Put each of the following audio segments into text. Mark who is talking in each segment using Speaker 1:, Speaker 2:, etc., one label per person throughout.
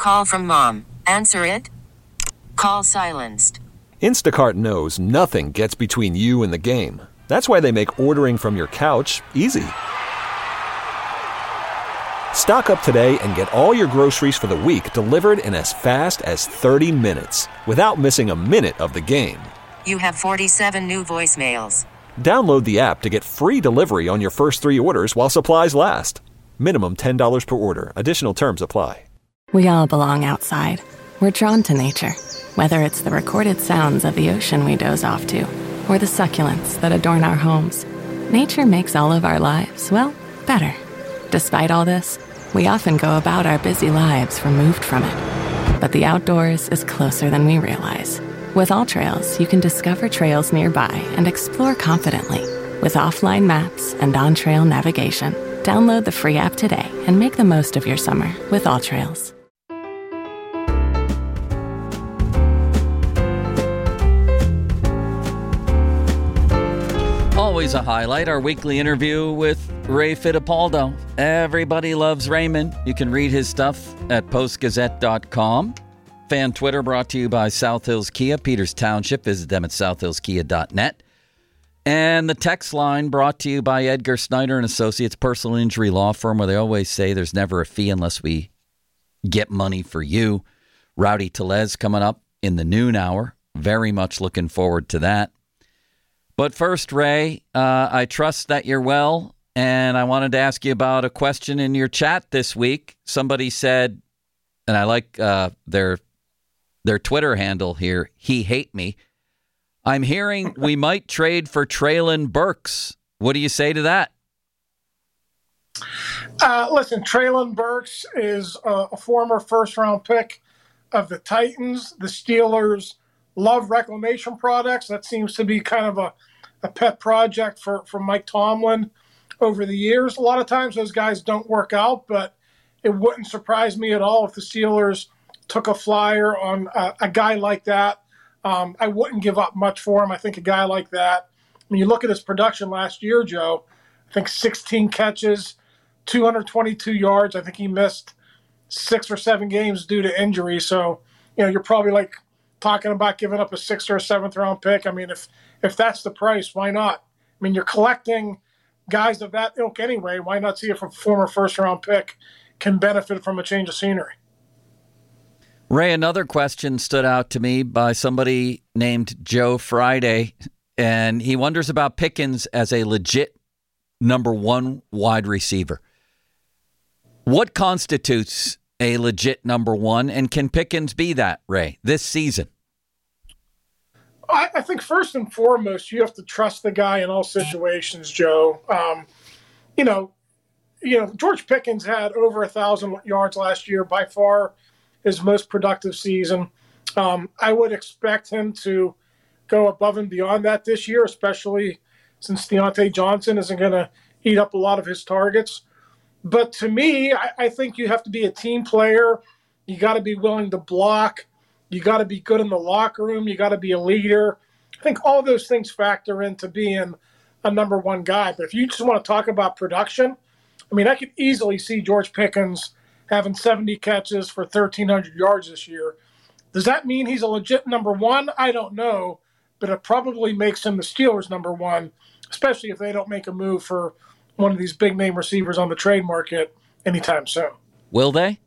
Speaker 1: Call from mom. Answer it. Call silenced.
Speaker 2: Instacart knows nothing gets between you and the game. That's why they make ordering from your couch easy. Stock up today and get all your groceries for the week delivered in as fast as 30 minutes without missing a minute of the game.
Speaker 1: You have 47 new voicemails.
Speaker 2: Download the app to get free delivery on your first 3 orders while supplies last. Minimum $10 per order. Additional terms apply.
Speaker 3: We all belong outside. We're drawn to nature, whether it's the recorded sounds of the ocean we doze off to, or the succulents that adorn our homes. Nature makes all of our lives, well, better. Despite all this, we often go about our busy lives removed from it. But the outdoors is closer than we realize. With AllTrails, you can discover trails nearby and explore confidently. With offline maps and on-trail navigation, download the free app today and make the most of your summer with AllTrails.
Speaker 4: Always a highlight, our weekly interview with Ray Fittipaldo. Everybody loves Raymond. You can read his stuff at postgazette.com. Fan Twitter brought to you by South Hills Kia, Peters Township. Visit them at southhillskia.net. And the text line brought to you by Edgar Snyder and Associates, personal injury law firm, where they always say there's never a fee unless we get money for you. Rowdy Tellez coming up in the noon hour. Very much looking forward to that. But first, Ray, I trust that you're well, and I wanted to ask you about a question in your chat this week. Somebody said, and I like their Twitter handle here, he hate me. I'm hearing we might trade for Treylon Burks. What do you say to that?
Speaker 5: Listen, Treylon Burks is a former first-round pick of the Titans. The Steelers love reclamation products. That seems to be kind of a pet project for Mike Tomlin over the years. A lot of times those guys don't work out, but it wouldn't surprise me at all if the Steelers took a flyer on a guy like that. I wouldn't give up much for him. I think a guy like that, when you look at his production last year, Joe, I think 16 catches, 222 yards. I think he missed 6 or 7 games due to injury. So, you're probably like talking about giving up a 6th or 7th round pick. I mean, if that's the price, why not? I mean, you're collecting guys of that ilk anyway. Why not see if a former first round pick can benefit from a change of scenery?
Speaker 4: Ray, another question stood out to me by somebody named Joe Friday, and he wonders about Pickens as a legit number 1 wide receiver. What constitutes a legit number 1, and can Pickens be that, Ray, this season?
Speaker 5: I think first and foremost, you have to trust the guy in all situations, Joe. George Pickens had over 1,000 yards last year, by far his most productive season. I would expect him to go above and beyond that this year, especially since Deontay Johnson isn't going to eat up a lot of his targets. But to me, I think you have to be a team player. You got to be willing to block. You got to be good in the locker room. You got to be a leader. I think all those things factor into being a number 1 guy. But if you just want to talk about production, I mean, I could easily see George Pickens having 70 catches for 1,300 yards this year. Does that mean he's a legit number 1? I don't know, but it probably makes him the Steelers' number 1, especially if they don't make a move for one of these big-name receivers on the trade market anytime soon.
Speaker 4: Will they?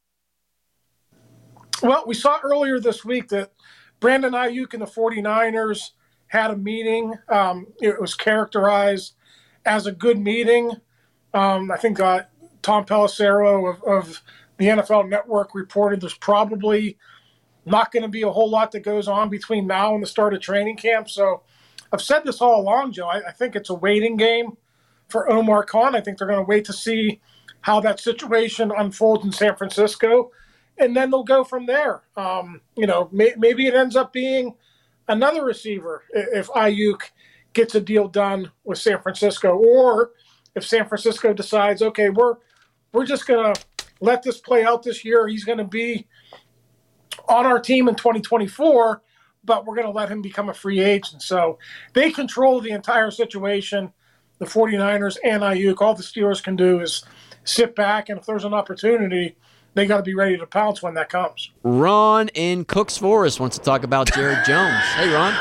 Speaker 5: Well, we saw earlier this week that Brandon Ayuk and the 49ers had a meeting. It was characterized as a good meeting. I think Tom Pelissero of the NFL Network reported there's probably not going to be a whole lot that goes on between now and the start of training camp. So I've said this all along, Joe. I think it's a waiting game for Omar Khan. I think they're going to wait to see how that situation unfolds in San Francisco, and then they'll go from there. Maybe it ends up being another receiver if Ayuk gets a deal done with San Francisco, or if San Francisco decides, okay, we're just going to let this play out this year. He's going to be on our team in 2024, but we're going to let him become a free agent. So they control the entire situation, the 49ers and Ayuk. All the Steelers can do is sit back, and if there's an opportunity, they got to be ready to pounce when that comes.
Speaker 6: Ron in Cooks Forest wants to talk about Jared Jones. Hey, Ron.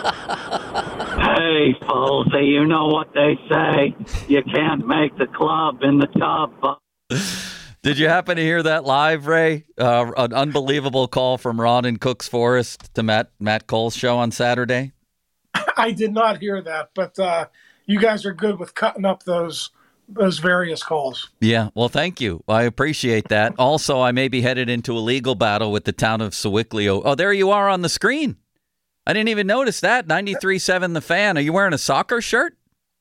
Speaker 7: Hey, Folsey, you know what they say. You can't make the club in the tub.
Speaker 4: Did you happen to hear that live, Ray? An unbelievable call from Ron in Cooks Forest to Matt Cole's show on Saturday?
Speaker 5: I did not hear that, but you guys are good with cutting up those various calls.
Speaker 4: Yeah, well, thank you. I appreciate that. Also, I may be headed into a legal battle with the town of Sewickley. Oh, there you are on the screen. I didn't even notice that. 93.7 The Fan. Are you wearing a soccer shirt?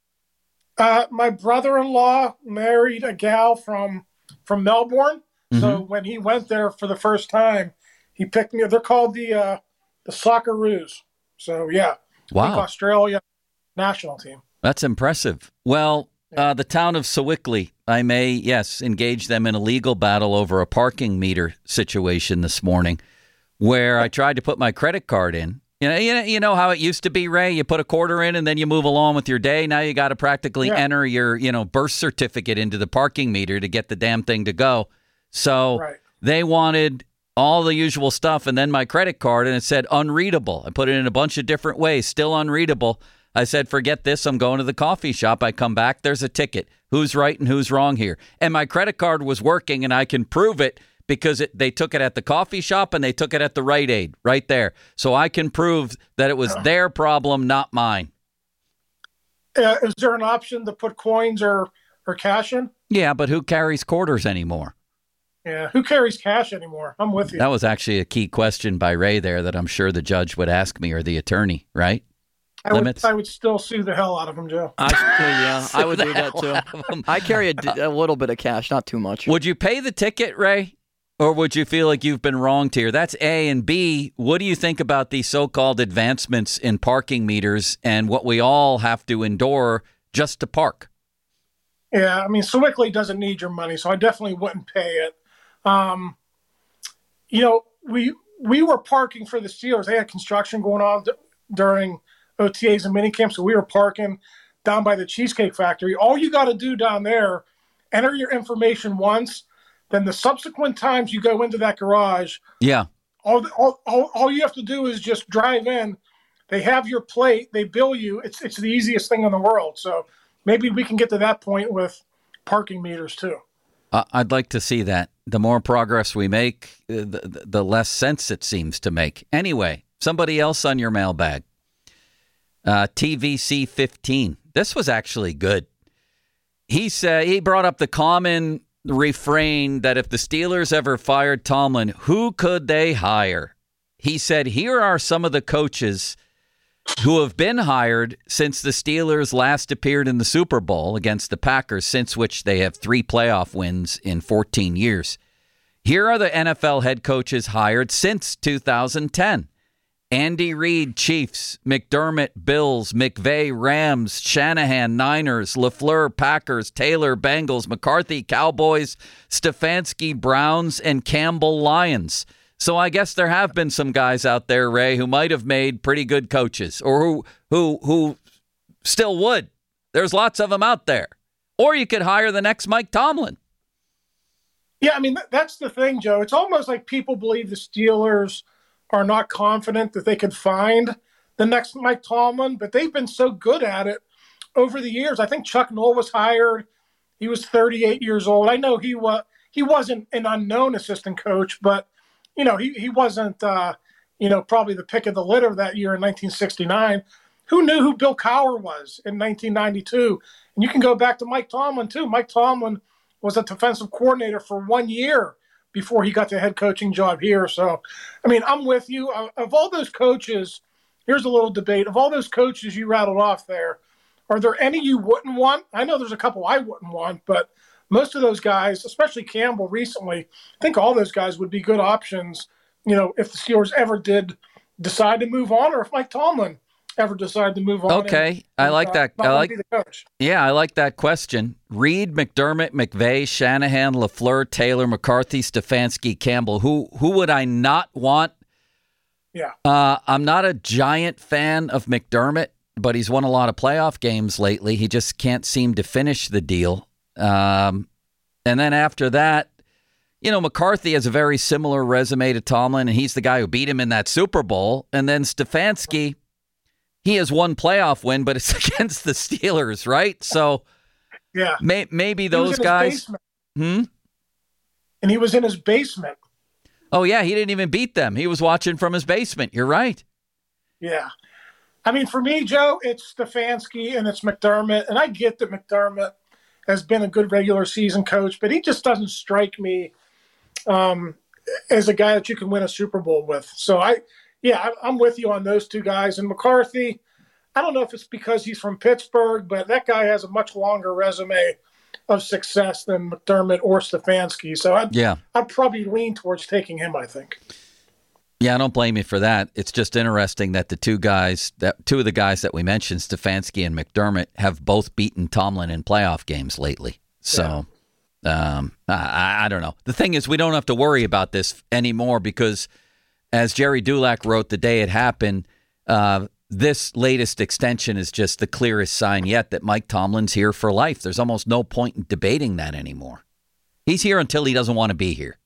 Speaker 5: My brother-in-law married a gal from Melbourne. Mm-hmm. So when he went there for the first time, he picked me. They're called the Socceroos. So, yeah.
Speaker 4: Wow.
Speaker 5: Australia national team.
Speaker 4: That's impressive. Well, the town of Sewickley, I may, engage them in a legal battle over a parking meter situation this morning where I tried to put my credit card in. You know how it used to be, Ray? You put a quarter in and then you move along with your day. Now you got to practically enter your, birth certificate into the parking meter to get the damn thing to go. So they wanted all the usual stuff and then my credit card, and it said unreadable. I put it in a bunch of different ways, still unreadable. I said, forget this. I'm going to the coffee shop. I come back. There's a ticket. Who's right and who's wrong here? And my credit card was working, and I can prove it because they took it at the coffee shop and they took it at the Rite Aid right there. So I can prove that it was their problem, not mine.
Speaker 5: Is there an option to put coins or cash in?
Speaker 4: Yeah, but who carries quarters anymore?
Speaker 5: Yeah, who carries cash anymore? I'm with you.
Speaker 4: That was actually a key question by Ray there that I'm sure the judge would ask me or the attorney, right?
Speaker 5: I would still sue the hell out of him, Joe.
Speaker 6: I would do that too. I carry a little bit of cash, not too much.
Speaker 4: Would you pay the ticket, Ray? Or would you feel like you've been wronged here? That's A. And B, what do you think about the so-called advancements in parking meters and what we all have to endure just to park?
Speaker 5: Yeah, I mean, Sewickley doesn't need your money, so I definitely wouldn't pay it. We were parking for the Steelers. They had construction going on during OTAs and minicamps, so we were parking down by the Cheesecake Factory. All you got to do down there, enter your information once, then the subsequent times you go into that garage, all you have to do is just drive in. They have your plate. They bill you. It's the easiest thing in the world. So maybe we can get to that point with parking meters too.
Speaker 4: I'd like to see that. The more progress we make, the less sense it seems to make. Anyway, somebody else on your mailbag. TVC 15. This was actually good. He said he brought up the common refrain that if the Steelers ever fired Tomlin, who could they hire? He said, here are some of the coaches who have been hired since the Steelers last appeared in the Super Bowl against the Packers, since which they have 3 playoff wins in 14 years. Here are the NFL head coaches hired since 2010. Andy Reid, Chiefs; McDermott, Bills; McVay, Rams; Shanahan, Niners; LaFleur, Packers; Taylor, Bengals; McCarthy, Cowboys; Stefanski, Browns; and Campbell, Lions. So I guess there have been some guys out there, Ray, who might have made pretty good coaches, or who still would. There's lots of them out there. Or you could hire the next Mike Tomlin.
Speaker 5: Yeah, I mean, that's the thing, Joe. It's almost like people believe the Steelers are not confident that they could find the next Mike Tomlin, but they've been so good at it over the years. I think Chuck Noll was hired. He was 38 years old. I know he wasn't an unknown assistant coach, but he wasn't probably the pick of the litter that year in 1969. Who knew who Bill Cowher was in 1992? And you can go back to Mike Tomlin too. Mike Tomlin was a defensive coordinator for 1 year before he got the head coaching job here. So, I mean, I'm with you. Of all those coaches, here's a little debate. Of all those coaches you rattled off there, are there any you wouldn't want? I know there's a couple I wouldn't want, but most of those guys, especially Campbell recently, I think all those guys would be good options, if the Steelers ever did decide to move on, or if Mike Tomlin ever decided to move on.
Speaker 4: Okay, I like that. I like that question. Reid, McDermott, McVay, Shanahan, LaFleur, Taylor, McCarthy, Stefanski, Campbell. Who would I not want?
Speaker 5: Yeah.
Speaker 4: I'm not a giant fan of McDermott, but he's won a lot of playoff games lately. He just can't seem to finish the deal. And then after that, McCarthy has a very similar resume to Tomlin, and he's the guy who beat him in that Super Bowl. And then Stefanski, he has one playoff win, but it's against the Steelers, right? So
Speaker 5: yeah,
Speaker 4: maybe those guys.
Speaker 5: And he was in his basement.
Speaker 4: Oh, yeah, he didn't even beat them. He was watching from his basement. You're right.
Speaker 5: Yeah. I mean, for me, Joe, it's Stefanski and it's McDermott. And I get that McDermott has been a good regular season coach, but he just doesn't strike me as a guy that you can win a Super Bowl with. So, I'm with you on those two guys. And McCarthy, I don't know if it's because he's from Pittsburgh, but that guy has a much longer resume of success than McDermott or Stefanski. So I'd probably lean towards taking him, I think.
Speaker 4: Yeah, I don't blame you for that. It's just interesting that two of the guys that we mentioned, Stefanski and McDermott, have both beaten Tomlin in playoff games lately. So I don't know. The thing is, we don't have to worry about this anymore because, as Jerry Dulac wrote the day it happened, this latest extension is just the clearest sign yet that Mike Tomlin's here for life. There's almost no point in debating that anymore. He's here until he doesn't want to be here.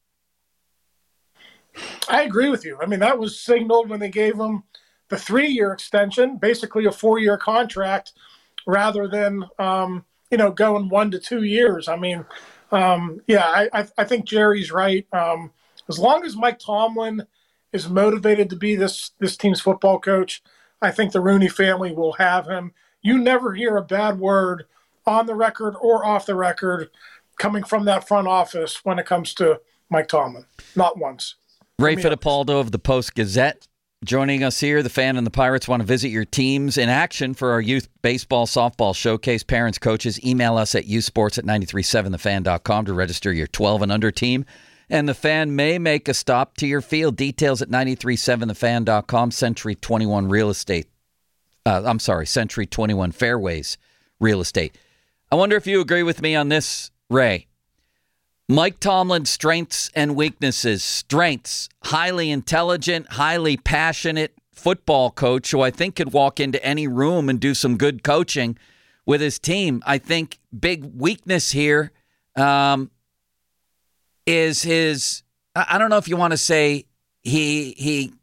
Speaker 5: I agree with you. I mean, that was signaled when they gave him the 3-year extension, basically a 4-year contract, rather than going 1 to 2 years. I mean, I think Jerry's right. As long as Mike Tomlin is motivated to be this team's football coach, I think the Rooney family will have him. You never hear a bad word on the record or off the record coming from that front office when it comes to Mike Tomlin. Not once.
Speaker 4: Ray Fittipaldo of the Post-Gazette joining us here. The Fan and the Pirates want to visit your teams in action for our youth baseball, softball showcase. Parents, coaches, email us at youthsports@937thefan.com to register your 12 and under team. And the Fan may make a stop to your field. Details at 937thefan.com. Century 21 Real Estate. Century 21 Fairways Real Estate. I wonder if you agree with me on this, Ray. Mike Tomlin's strengths and weaknesses. Strengths, highly intelligent, highly passionate football coach who I think could walk into any room and do some good coaching with his team. I think big weakness here is his, I don't know if you want to say he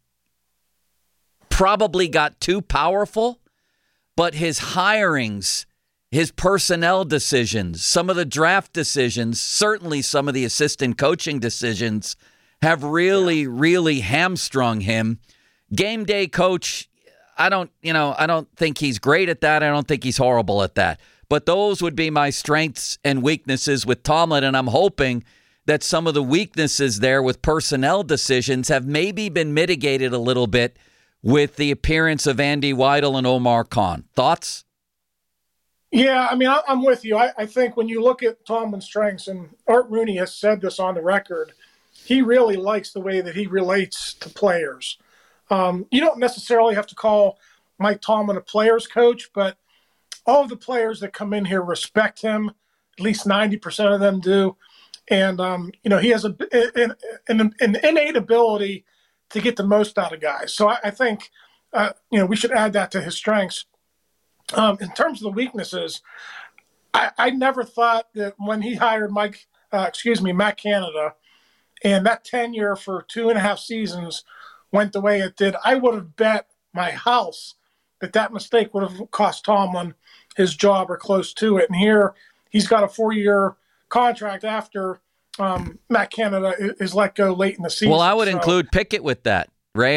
Speaker 4: probably got too powerful, but his hirings, his personnel decisions, some of the draft decisions, certainly some of the assistant coaching decisions have really hamstrung him. Game day coach, I don't think he's great at that. I don't think he's horrible at that. But those would be my strengths and weaknesses with Tomlin, and I'm hoping that some of the weaknesses there with personnel decisions have maybe been mitigated a little bit with the appearance of Andy Weidel and Omar Khan. Thoughts?
Speaker 5: Yeah, I mean, I'm with you. I think when you look at Tomlin's strengths, and Art Rooney has said this on the record, he really likes the way that he relates to players. You don't necessarily have to call Mike Tomlin a player's coach, but all of the players that come in here respect him. At least 90% of them do. And, he has an innate ability to get the most out of guys. So I think, we should add that to his strengths. In terms of the weaknesses, I never thought that when he hired Matt Canada, and that tenure for 2.5 seasons went the way it did, I would have bet my house that mistake would have cost Tomlin his job or close to it. And here he's got a 4-year contract after Matt Canada is let go late in the season.
Speaker 4: Well, I would include Pickett with that. Ray,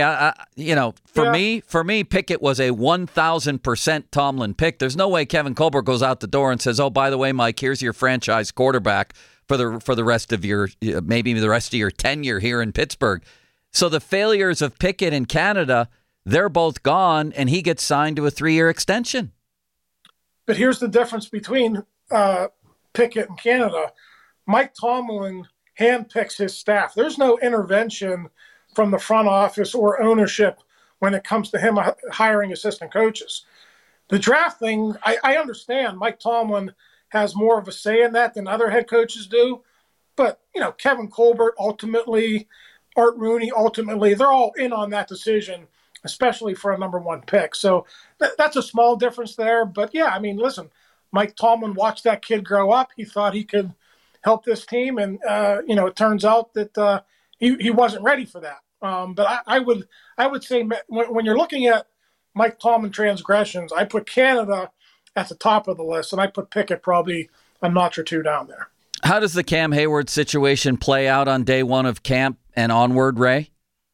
Speaker 4: for me, Pickett was a 1,000% Tomlin pick. There's no way Kevin Colbert goes out the door and says, "Oh, by the way, Mike, here's your franchise quarterback for the rest of your maybe the rest of your tenure here in Pittsburgh." So the failures of Pickett in Canada, they're both gone, and he gets signed to a 3-year extension.
Speaker 5: But here's the difference between Pickett and Canada. Mike Tomlin handpicks his staff. There's no intervention from the front office or ownership when it comes to him hiring assistant coaches. The draft thing, I understand Mike Tomlin has more of a say in that than other head coaches do. But, Kevin Colbert ultimately, Art Rooney ultimately, they're all in on that decision, especially for a number 1 pick. So that's a small difference there. But, yeah, I mean, listen, Mike Tomlin watched that kid grow up. He thought he could help this team. And, it turns out that he wasn't ready for that. But I would say when you're looking at Mike Tomlin transgressions, I put Canada at the top of the list, and I put Pickett probably a notch or two down there.
Speaker 4: How does the Cam Hayward situation play out on day one of camp and onward, Ray?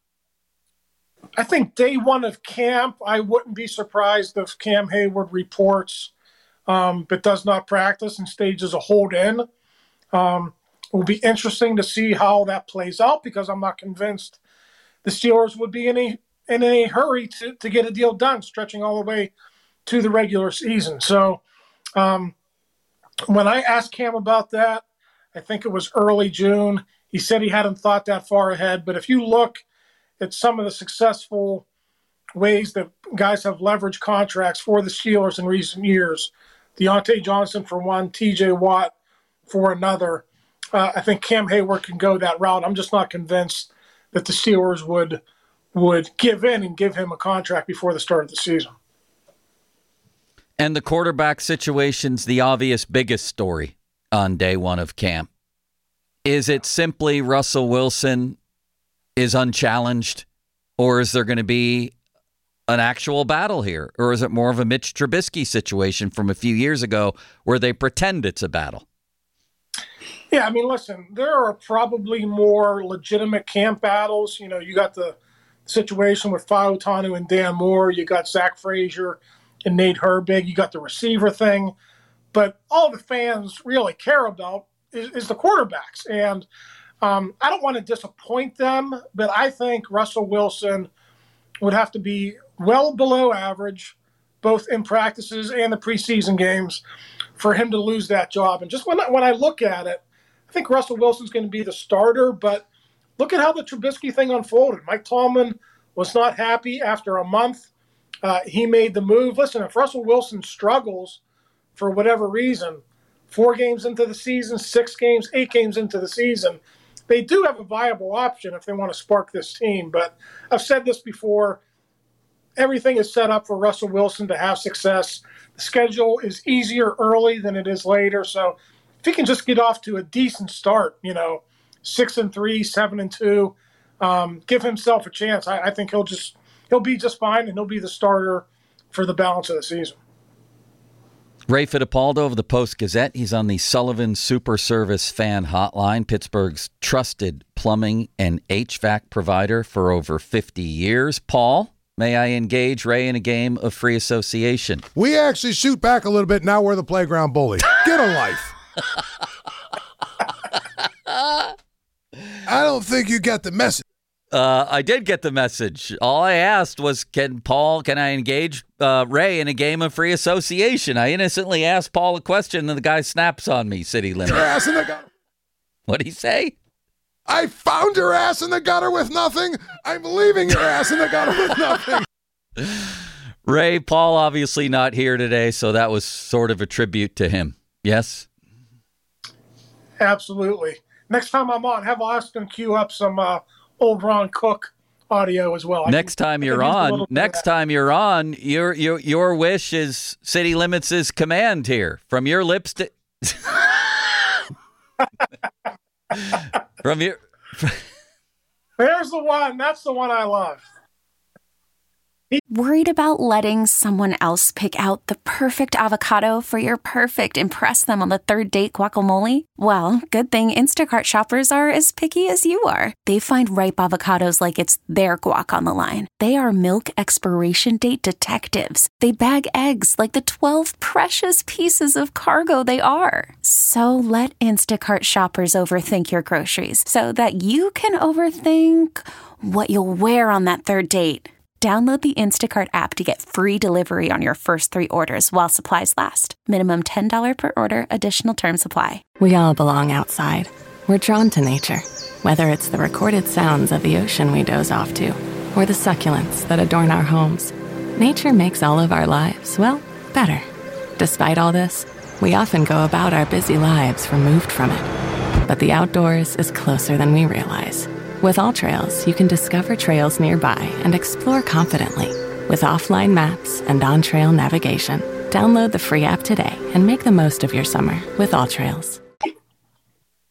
Speaker 5: I think day one of camp, I wouldn't be surprised if Cam Hayward reports but does not practice and stages a hold in. It will be interesting to see how that plays out, because I'm not convinced the Steelers would be in a hurry to get a deal done, stretching all the way to the regular season. So when I asked Cam about that, I think it was early June, he said he hadn't thought that far ahead. But if you look at some of the successful ways that guys have leveraged contracts for the Steelers in recent years, Deontay Johnson for one, T.J. Watt for another, I think Cam Hayward can go that route. I'm just not convinced that the Steelers would give in and give him a contract before the start of the season.
Speaker 4: And the quarterback situation's the obvious biggest story on day one of camp. Is it simply Russell Wilson is unchallenged, or is there going to be an actual battle here? Or is it more of a Mitch Trubisky situation from a few years ago where they pretend it's a battle?
Speaker 5: Yeah, I mean, listen, there are probably more legitimate camp battles. You got the situation with Fa'u Tanu and Dan Moore. You got Zach Frazier and Nate Herbig. You got the receiver thing. But all the fans really care about is the quarterbacks. And I don't want to disappoint them, but I think Russell Wilson would have to be well below average, both in practices and the preseason games, for him to lose that job. And just when I look at it, I think Russell Wilson's going to be the starter, but look at how the Trubisky thing unfolded. Mike Tomlin was not happy after a month. He made the move. Listen, if Russell Wilson struggles for whatever reason, 4 games into the season, 6 games, 8 games into the season, they do have a viable option if they want to spark this team. But I've said this before, everything is set up for Russell Wilson to have success. The schedule is easier early than it is later. So if he can just get off to a decent start, 6-3, 7-2, give himself a chance, I think he'll be just fine, and he'll be the starter for the balance of the season.
Speaker 4: Ray Fittipaldo of the Post-Gazette. He's on the Sullivan Super Service fan hotline, Pittsburgh's trusted plumbing and HVAC provider for over 50 years. Paul, may I engage Ray in a game of free association?
Speaker 8: We actually shoot back a little bit. Now we're the playground bully. Get a life. I don't think you got the message.
Speaker 4: I did get the message. All I asked was, can I engage Ray in a game of free association? I innocently asked Paul a question, and the guy snaps on me, city limit.
Speaker 8: Your ass in the gutter.
Speaker 4: What'd he say?
Speaker 8: I found your ass in the gutter with nothing. I'm leaving your ass in the gutter with nothing.
Speaker 4: Ray, Paul obviously not here today, so that was sort of a tribute to him. Yes?
Speaker 5: Absolutely. Next time I'm on, have Austin queue up some old Ron Cook audio as well.
Speaker 4: Next time you're on, your wish is City Limits' command here. From your lips to from your
Speaker 5: There's the one. That's the one I love.
Speaker 9: Worried about letting someone else pick out the perfect avocado for your perfect impress them on the third date guacamole? Well, good thing Instacart shoppers are as picky as you are. They find ripe avocados like it's their guac on the line. They are milk expiration date detectives. They bag eggs like the 12 precious pieces of cargo they are. So let Instacart shoppers overthink your groceries so that you can overthink what you'll wear on that third date. Download the Instacart app to get free delivery on your first 3 orders while supplies last. Minimum $10 per order. Additional terms apply.
Speaker 3: We all belong outside. We're drawn to nature, whether it's the recorded sounds of the ocean we doze off to, or the succulents that adorn our homes. Nature makes all of our lives, well, better. Despite all this, we often go about our busy lives removed from it. But the outdoors is closer than we realize. With AllTrails, you can discover trails nearby and explore confidently. With offline maps and on-trail navigation, download the free app today and make the most of your summer with AllTrails.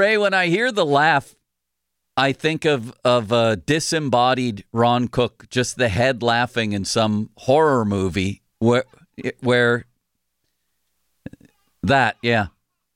Speaker 4: Ray, when I hear the laugh, I think of a disembodied Ron Cook, just the head laughing in some horror movie where that, yeah.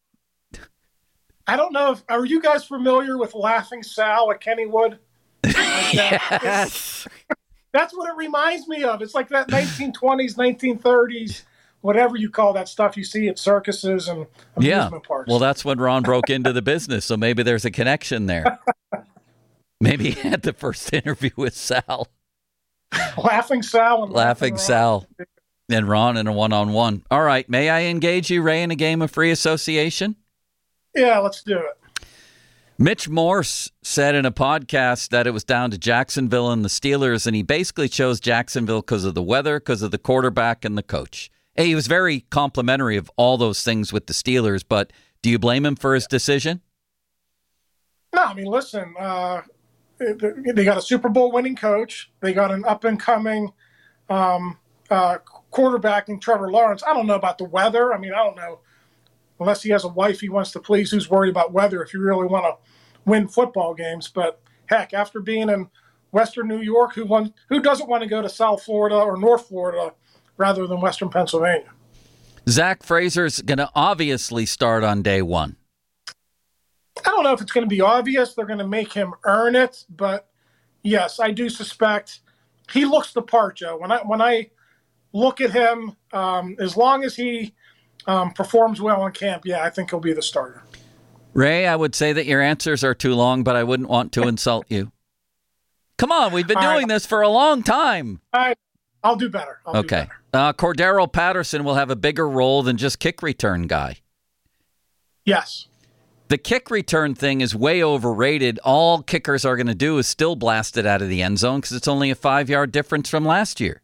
Speaker 5: I don't know are you guys familiar with Laughing Sal at Kennywood?
Speaker 6: Yes.
Speaker 5: That's what it reminds me of. It's like that 1920s, 1930s, whatever you call that stuff you see at circuses and amusement parks.
Speaker 4: Well, that's when Ron broke into the business, so maybe there's a connection there. Maybe he had the first interview with Sal.
Speaker 5: Laughing Sal and
Speaker 4: Laughing Sal and Ron in a one-on-one. All right, may I engage you, Ray, in a game of free association?
Speaker 5: Yeah, let's do it.
Speaker 4: Mitch Morse said in a podcast that it was down to Jacksonville and the Steelers, and he basically chose Jacksonville because of the weather, because of the quarterback and the coach. Hey, he was very complimentary of all those things with the Steelers, but do you blame him for his decision?
Speaker 5: No, I mean, listen, they got a Super Bowl winning coach. They got an up-and-coming quarterback in Trevor Lawrence. I don't know about the weather. I mean, I don't know. Unless he has a wife he wants to please who's worried about weather if you really want to win football games. But, heck, after being in Western New York, who doesn't want to go to South Florida or North Florida rather than Western Pennsylvania?
Speaker 4: Zach Fraser's going to obviously start on day one.
Speaker 5: I don't know if it's going to be obvious. They're going to make him earn it. But, yes, I do suspect he looks the part, Joe. When I look at him, as long as he performs well in camp, yeah, I think he'll be the starter.
Speaker 4: Ray, I would say that your answers are too long, but I wouldn't want to insult you. Come on, we've been doing this for a long time.
Speaker 5: I'll do better.
Speaker 4: Okay. Cordero Patterson will have a bigger role than just kick return guy.
Speaker 5: Yes.
Speaker 4: The kick return thing is way overrated. All kickers are going to do is still blast it out of the end zone because it's only a 5-yard difference from last year.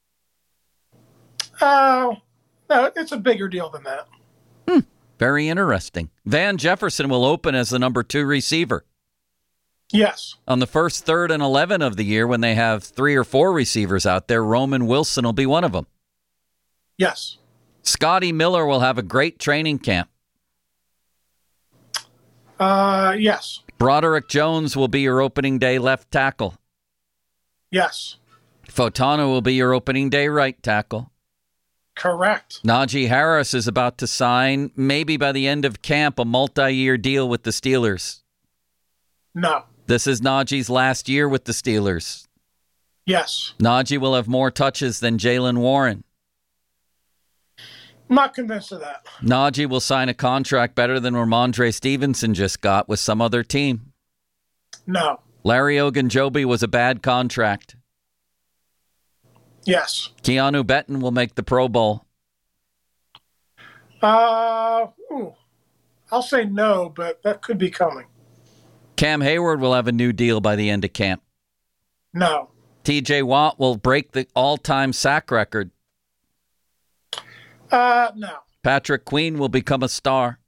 Speaker 5: No, it's a bigger deal than that.
Speaker 4: Very interesting. Van Jefferson will open as the number 2 receiver.
Speaker 5: Yes.
Speaker 4: On the first, 3rd, and 11 of the year, when they have 3 or 4 receivers out there, Roman Wilson will be one of them.
Speaker 5: Yes.
Speaker 4: Scotty Miller will have a great training camp.
Speaker 5: Yes.
Speaker 4: Broderick Jones will be your opening day left tackle.
Speaker 5: Yes.
Speaker 4: Fotano will be your opening day right tackle.
Speaker 5: Correct.
Speaker 4: Najee Harris is about to sign, maybe by the end of camp, a multi-year deal with the Steelers.
Speaker 5: No.
Speaker 4: This is Najee's last year with the Steelers.
Speaker 5: Yes.
Speaker 4: Najee will have more touches than Jaylen Warren.
Speaker 5: I'm not convinced of that.
Speaker 4: Najee will sign a contract better than Ramondre Stevenson just got with some other team.
Speaker 5: No.
Speaker 4: Larry Ogunjobi was a bad contract.
Speaker 5: Yes.
Speaker 4: Keanu Benton will make the Pro Bowl.
Speaker 5: I'll say no, but that could be coming.
Speaker 4: Cam Hayward will have a new deal by the end of camp.
Speaker 5: No.
Speaker 4: TJ Watt will break the all-time sack record.
Speaker 5: No.
Speaker 4: Patrick Queen will become a star.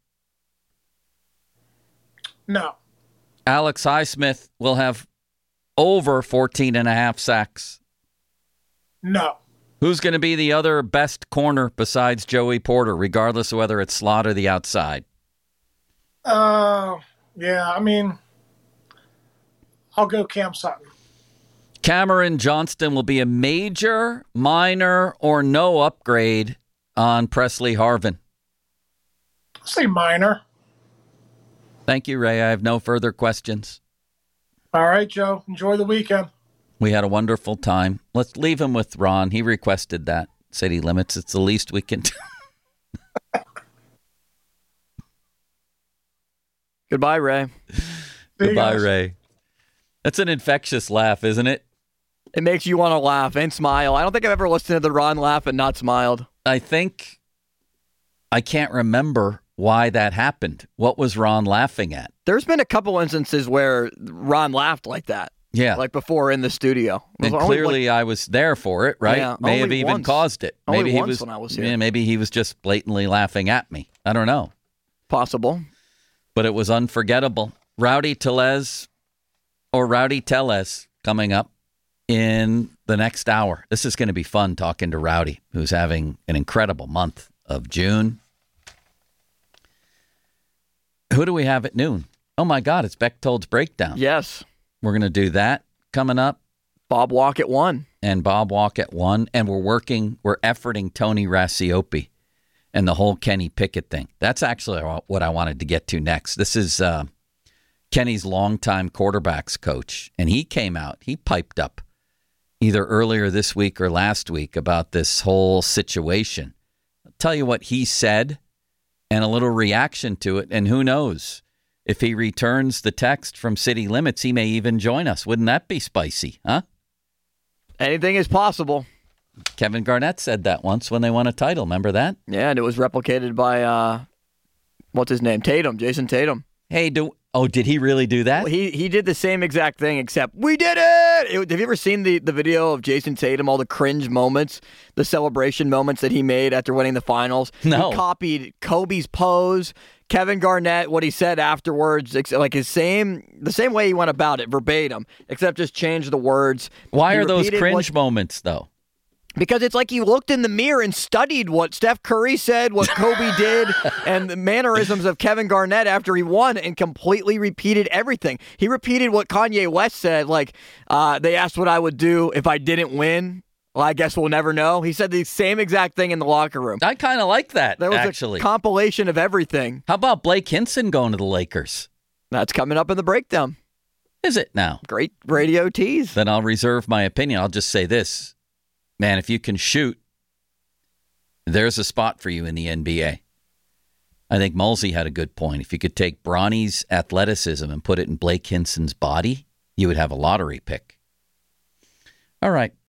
Speaker 5: No.
Speaker 4: Alex Highsmith will have over 14.5 sacks.
Speaker 5: No.
Speaker 4: Who's going to be the other best corner besides Joey Porter, regardless of whether it's slot or the outside?
Speaker 5: Yeah, I mean, I'll go Cam Sutton.
Speaker 4: Cameron Johnston will be a major, minor, or no upgrade on Presley Harvin.
Speaker 5: I'll say minor.
Speaker 4: Thank you, Ray. I have no further questions.
Speaker 5: All right, Joe. Enjoy the weekend.
Speaker 4: We had a wonderful time. Let's leave him with Ron. He requested that. City limits. It's the least we can do.
Speaker 6: Goodbye, Ray.
Speaker 4: Goodbye, Ray. That's an infectious laugh, isn't it?
Speaker 6: It makes you want to laugh and smile. I don't think I've ever listened to the Ron laugh and not smiled.
Speaker 4: I can't remember why that happened. What was Ron laughing at?
Speaker 6: There's been a couple instances where Ron laughed like that.
Speaker 4: Yeah.
Speaker 6: Like before in the studio.
Speaker 4: And clearly I was there for it, right?
Speaker 6: Yeah,
Speaker 4: May have even caused it.
Speaker 6: Maybe he was when I was here.
Speaker 4: Yeah, maybe he was just blatantly laughing at me. I don't know.
Speaker 6: Possible.
Speaker 4: But it was unforgettable. Rowdy Tellez coming up in the next hour. This is going to be fun talking to Rowdy, who's having an incredible month of June. Who do we have at noon? Oh, my God, it's Bechtold's Breakdown.
Speaker 6: Yes.
Speaker 4: We're going to do that coming up.
Speaker 6: Bob Walk at 1.
Speaker 4: And Bob Walk at 1. And we're efforting Tony Racioppi and the whole Kenny Pickett thing. That's actually what I wanted to get to next. This is Kenny's longtime quarterbacks coach. And he came out, he piped up either earlier this week or last week about this whole situation. I'll tell you what he said and a little reaction to it. And who knows? If he returns the text from City Limits, he may even join us. Wouldn't that be spicy, huh?
Speaker 6: Anything is possible.
Speaker 4: Kevin Garnett said that once when they won a title. Remember that?
Speaker 6: Yeah, and it was replicated by, what's his name? Tatum, Jason Tatum.
Speaker 4: Hey, did he really do that?
Speaker 6: Well, he did the same exact thing, except we did it! Have you ever seen the video of Jason Tatum, all the cringe moments, the celebration moments that he made after winning the finals?
Speaker 4: No.
Speaker 6: He copied Kobe's pose, Kevin Garnett, what he said afterwards, like the same way he went about it, verbatim, except just changed the words.
Speaker 4: Why are those cringe moments, though?
Speaker 6: Because it's like he looked in the mirror and studied what Steph Curry said, what Kobe did, and the mannerisms of Kevin Garnett after he won, and completely repeated everything. He repeated what Kanye West said, like, they asked what I would do if I didn't win. Well, I guess we'll never know. He said the same exact thing in the locker room.
Speaker 4: I kind of like that,
Speaker 6: there was
Speaker 4: actually.
Speaker 6: A compilation of everything.
Speaker 4: How about Blake Hinson going to the Lakers?
Speaker 6: That's coming up in the breakdown.
Speaker 4: Is it now?
Speaker 6: Great radio tease.
Speaker 4: Then I'll reserve my opinion. I'll just say this. Man, if you can shoot, there's a spot for you in the NBA. I think Mulsey had a good point. If you could take Bronny's athleticism and put it in Blake Hinson's body, you would have a lottery pick. All right.